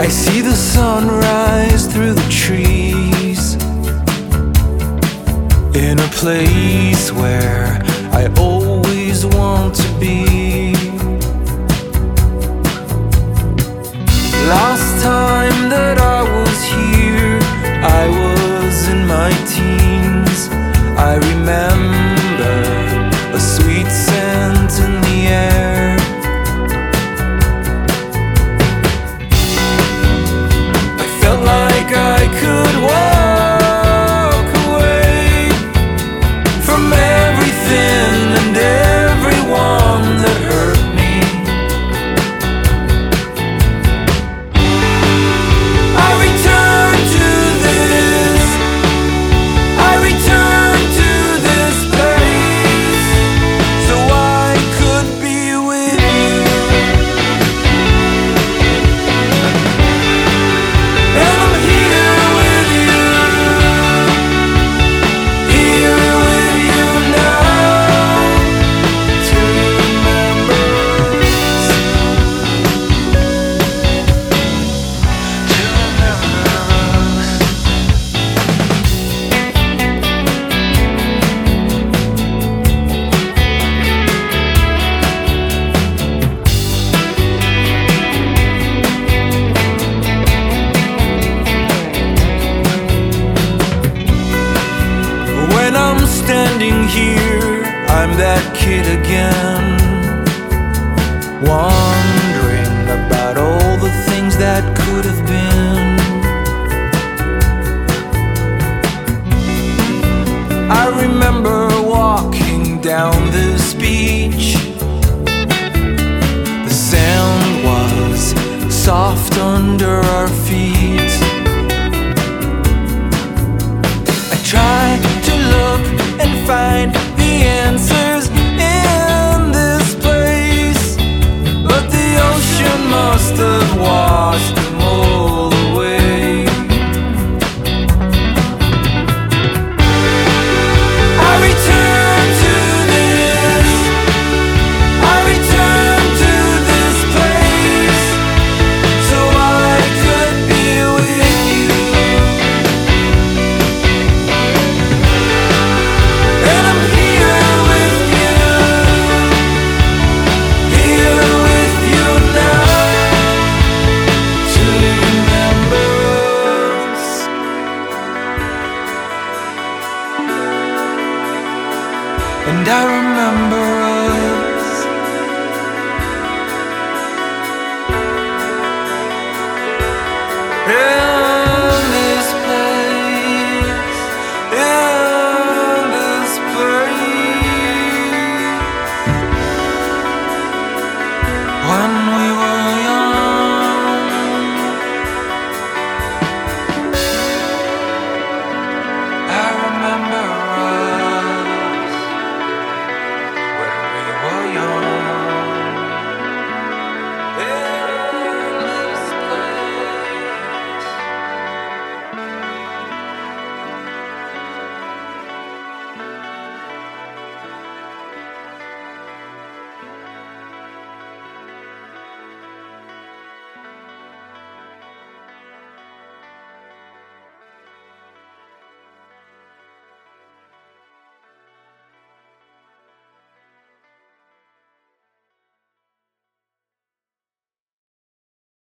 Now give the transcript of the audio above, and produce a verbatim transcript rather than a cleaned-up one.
I see the sunrise through the trees, in a place where I always want to be. Last time that I was here, I was in my teens. I remember a sweet scent in the air. I felt like I could walk away from everything and everyone that hurt me. I return to this, I return to this place, so I could be with you. And I'm here with you, here with you now, to remember us, to remember us. When I'm standing here, I'm that kid again, wondering about all the things that could have been. I remember walking down this beach. The sand was soft under our feet. I try to look and find the answers in this place, but the ocean must have washed